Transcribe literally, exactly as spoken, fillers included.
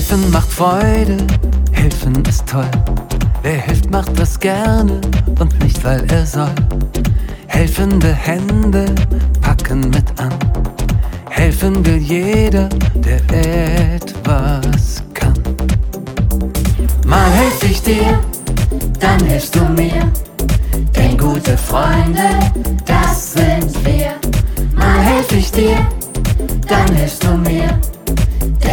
Helfen macht Freude, helfen ist toll. Wer hilft, macht das gerne und nicht, weil er soll. Helfende Hände packen mit an. Helfen will jeder, der etwas kann. Mal helf ich dir, dann hilfst du mir. Denn gute Freunde, das sind wir. Mal helf ich dir, dann hilfst du mir.